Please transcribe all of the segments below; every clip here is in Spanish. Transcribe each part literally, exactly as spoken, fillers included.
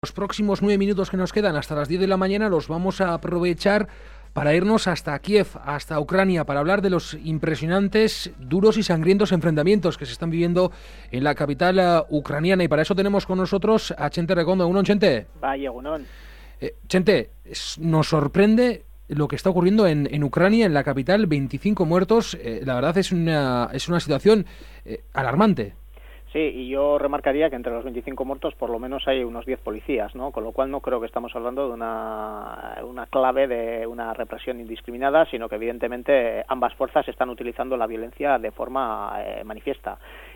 Los próximos nueve minutos que nos quedan hasta las diez de la mañana los vamos a aprovechar para irnos hasta Kiev, hasta Ucrania, para hablar de los impresionantes, duros y sangrientos enfrentamientos que se están viviendo en la capital uh, ucraniana. Y para eso tenemos con nosotros a Chente Recondo. ¿Uno, Chente? Vaya, unón. Eh, Chente, es, nos sorprende lo que está ocurriendo en, en Ucrania, en la capital, veinticinco muertos. Eh, la verdad es una, es una situación eh, alarmante. Sí, y yo remarcaría que entre los veinticinco muertos por lo menos hay unos diez policías, ¿no? Con lo cual no creo que estamos hablando de una, una clave de una represión indiscriminada, sino que evidentemente ambas fuerzas están utilizando la violencia de forma eh, manifiesta.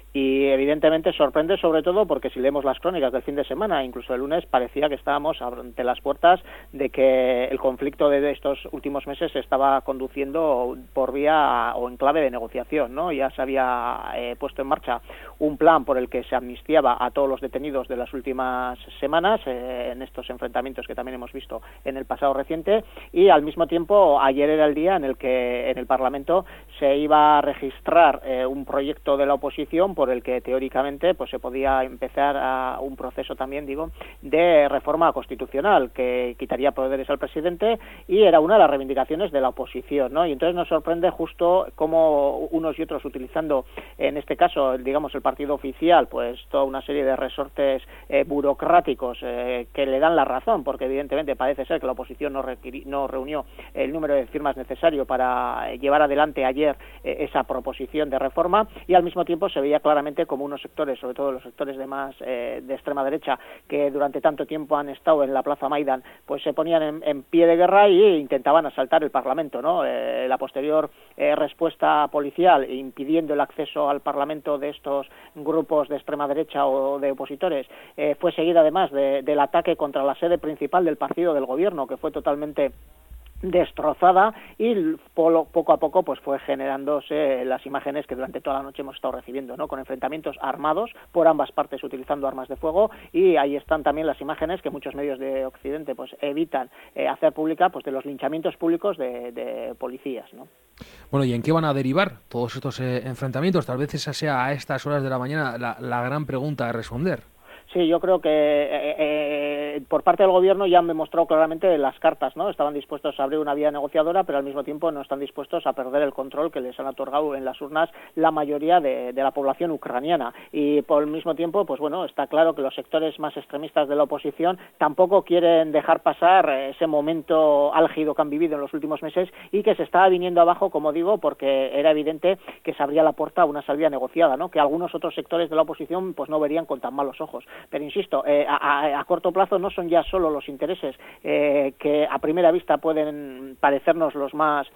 Y evidentemente sorprende sobre todo porque si leemos las crónicas del fin de semana, incluso el lunes, parecía que estábamos ante las puertas de que el conflicto de estos últimos meses se estaba conduciendo por vía o en clave de negociación, ¿no? Ya se había eh, puesto en marcha un plan por el que se amnistiaba a todos los detenidos de las últimas semanas eh, en estos enfrentamientos que también hemos visto en el pasado reciente, y al mismo tiempo ayer era el día en el que en el Parlamento se iba a registrar eh, un proyecto de la oposición por el que teóricamente pues se podía empezar a un proceso también, digo, de reforma constitucional que quitaría poderes al presidente, y era una de las reivindicaciones de la oposición, ¿no? Y entonces nos sorprende justo cómo unos y otros, utilizando en este caso, digamos, el partido oficial, pues toda una serie de resortes eh, burocráticos eh, que le dan la razón, porque evidentemente parece ser que la oposición no, requiri- no reunió el número de firmas necesario para llevar adelante ayer eh, esa proposición de reforma, y al mismo tiempo se veía claramente como unos sectores, sobre todo los sectores de más eh, de extrema derecha, que durante tanto tiempo han estado en la Plaza Maidán, pues se ponían en, en pie de guerra e intentaban asaltar el Parlamento, ¿no? Eh, la posterior eh, respuesta policial impidiendo el acceso al Parlamento de estos grupos de extrema derecha o de opositores eh, fue seguida además de, del ataque contra la sede principal del partido del gobierno, que fue totalmente destrozada, y poco a poco pues fue generándose las imágenes que durante toda la noche hemos estado recibiendo, ¿no? Con enfrentamientos armados por ambas partes utilizando armas de fuego, y ahí están también las imágenes que muchos medios de Occidente pues evitan eh, hacer pública, pues de los linchamientos públicos de, de policías, ¿no? Bueno, ¿y en qué van a derivar todos estos eh, enfrentamientos? Tal vez esa sea a estas horas de la mañana la, la gran pregunta a responder. Sí, yo creo que eh, eh, por parte del gobierno ya han demostrado claramente las cartas, ¿no? Estaban dispuestos a abrir una vía negociadora, pero al mismo tiempo no están dispuestos a perder el control que les han otorgado en las urnas la mayoría de, de la población ucraniana. Y por el mismo tiempo, pues bueno, está claro que los sectores más extremistas de la oposición tampoco quieren dejar pasar ese momento álgido que han vivido en los últimos meses y que se estaba viniendo abajo, como digo, porque era evidente que se abría la puerta a una salida negociada, ¿no? Que algunos otros sectores de la oposición pues no verían con tan malos ojos. Pero insisto, eh, a, a, a corto plazo no son ya solo los intereses eh, que a primera vista pueden parecernos los más,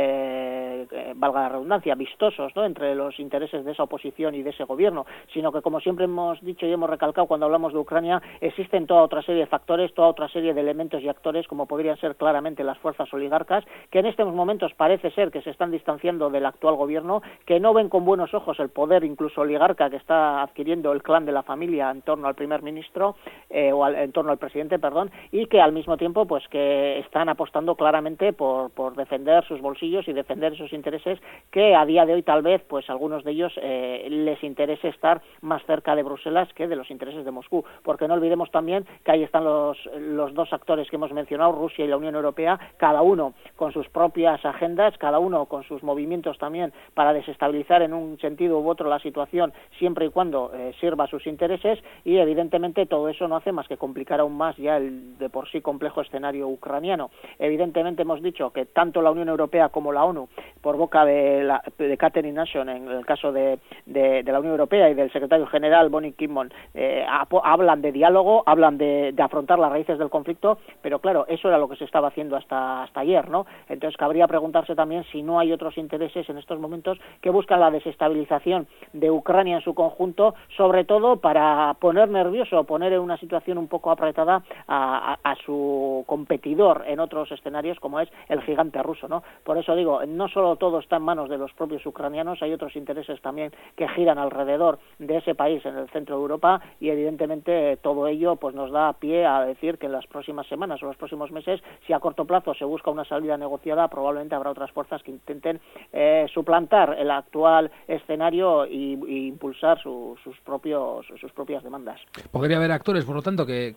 eh, eh, valga la redundancia, vistosos, ¿no? Entre los intereses de esa oposición y de ese gobierno, sino que, como siempre hemos dicho y hemos recalcado cuando hablamos de Ucrania, existen toda otra serie de factores, toda otra serie de elementos y actores, como podrían ser claramente las fuerzas oligarcas, que en estos momentos parece ser que se están distanciando del actual gobierno, que no ven con buenos ojos el poder incluso oligarca que está adquiriendo el clan de la familia en torno al primer ministro, eh, o al, en torno al presidente, perdón, y que al mismo tiempo pues que están apostando claramente por, por defender sus bolsillos y defender esos intereses que a día de hoy tal vez pues algunos de ellos eh, les interese estar más cerca de Bruselas que de los intereses de Moscú, porque no olvidemos también que ahí están los, los dos actores que hemos mencionado, Rusia y la Unión Europea, cada uno con sus propias agendas, cada uno con sus movimientos también para desestabilizar en un sentido u otro la situación, siempre y cuando eh, sirva a sus intereses, y evidentemente todo eso no hace más que complicar aún más ya el de por sí complejo escenario ucraniano. Evidentemente hemos dicho que tanto la Unión Europea como la ONU, por boca de, la, de Catherine Ashton, en el caso de, de, de la Unión Europea, y del secretario general Bonnie Kimmon, eh, hablan de diálogo, hablan de, de afrontar las raíces del conflicto, pero claro, eso era lo que se estaba haciendo hasta, hasta ayer, ¿no? Entonces cabría preguntarse también si no hay otros intereses en estos momentos que buscan la desestabilización de Ucrania en su conjunto, sobre todo para poner nervioso, poner en una situación un poco apretada a, a, a su competidor en otros escenarios, como es el gigante ruso, ¿no? Por eso digo, no solo todo está en manos de los propios ucranianos, hay otros intereses también que giran alrededor de ese país en el centro de Europa, y evidentemente todo ello pues nos da pie a decir que en las próximas semanas o los próximos meses, si a corto plazo se busca una salida negociada, probablemente habrá otras fuerzas que intenten eh, suplantar el actual escenario y, y impulsar su, sus propios sus propias demandas. Podría haber actores, por lo tanto, que, que hubiesen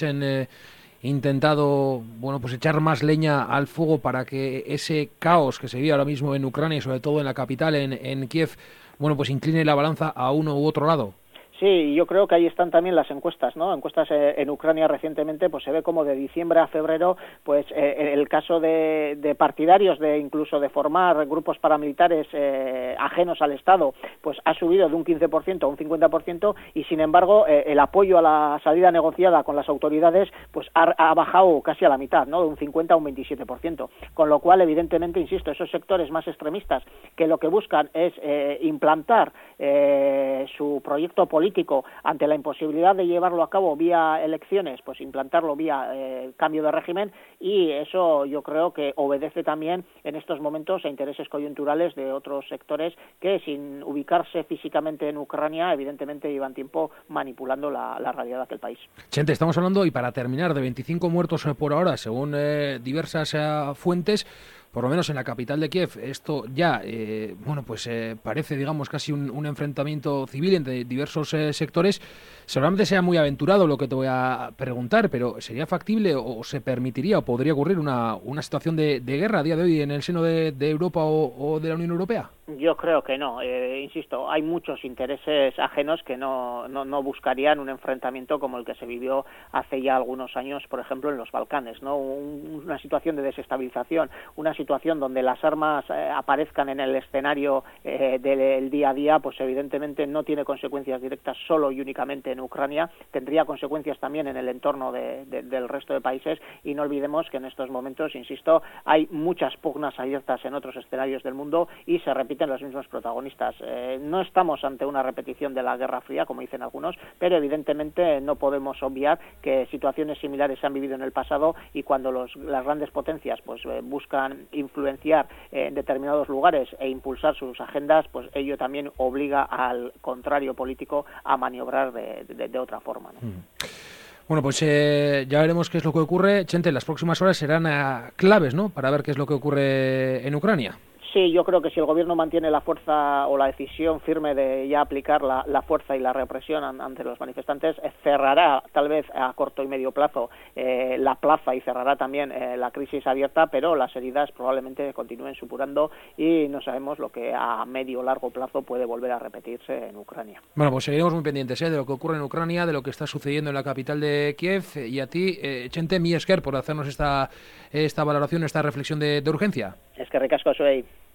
hubiesen eh, intentado, bueno, pues echar más leña al fuego para que ese caos que se vive ahora mismo en Ucrania y sobre todo en la capital, en, en Kiev, bueno, pues incline la balanza a uno u otro lado? Sí, yo creo que ahí están también las encuestas, ¿no? Encuestas eh, en Ucrania recientemente, pues se ve como de diciembre a febrero, pues eh, el caso de, de partidarios, de incluso de formar grupos paramilitares eh, ajenos al Estado, pues ha subido de un quince por ciento a un cincuenta por ciento y sin embargo eh, el apoyo a la salida negociada con las autoridades, pues ha, ha bajado casi a la mitad, ¿no? De un cincuenta a un veintisiete por ciento, con lo cual evidentemente, insisto, esos sectores más extremistas que lo que buscan es eh, implantar eh, su proyecto político político ante la imposibilidad de llevarlo a cabo vía elecciones, pues implantarlo vía eh, cambio de régimen, y eso yo creo que obedece también en estos momentos a intereses coyunturales de otros sectores que, sin ubicarse físicamente en Ucrania, evidentemente llevan tiempo manipulando la, la realidad de aquel país. Chente, estamos hablando, y para terminar, de veinticinco muertos por ahora, según eh, diversas eh, fuentes, por lo menos en la capital de Kiev. Esto ya, eh, bueno, pues eh, parece, digamos, casi un, un enfrentamiento civil entre diversos eh, sectores. Seguramente sea muy aventurado lo que te voy a preguntar, pero ¿sería factible o se permitiría o podría ocurrir una, una situación de, de guerra a día de hoy en el seno de, de Europa o, o de la Unión Europea? Yo creo que no, eh, insisto, hay muchos intereses ajenos que no, no, no buscarían un enfrentamiento como el que se vivió hace ya algunos años, por ejemplo, en los Balcanes, ¿no? Un, una situación de desestabilización, una situación donde las armas eh, aparezcan en el escenario eh, del día a día, pues evidentemente no tiene consecuencias directas solo y únicamente en Ucrania, tendría consecuencias también en el entorno de, de, del resto de países, y no olvidemos que en estos momentos, insisto, hay muchas pugnas abiertas en otros escenarios del mundo y se repiten los mismos protagonistas. Eh, no estamos ante una repetición de la Guerra Fría, como dicen algunos, pero evidentemente no podemos obviar que situaciones similares se han vivido en el pasado, y cuando los, las grandes potencias pues eh, buscan influenciar eh, en determinados lugares e impulsar sus agendas, pues ello también obliga al contrario político a maniobrar de, de, de otra forma, ¿no? Mm. Bueno, pues eh, ya veremos qué es lo que ocurre. Chente, las próximas horas serán uh, claves, ¿no?, para ver qué es lo que ocurre en Ucrania. Sí, yo creo que si el gobierno mantiene la fuerza o la decisión firme de ya aplicar la, la fuerza y la represión an, ante los manifestantes, eh, cerrará tal vez a corto y medio plazo eh, la plaza y cerrará también eh, la crisis abierta, pero las heridas probablemente continúen supurando y no sabemos lo que a medio o largo plazo puede volver a repetirse en Ucrania. Bueno, pues seguiremos muy pendientes ¿eh? de lo que ocurre en Ucrania, de lo que está sucediendo en la capital de Kiev, y a ti, eh, Chente, mi esker por hacernos esta, esta valoración, esta reflexión de, de urgencia. Es que ricasco soy.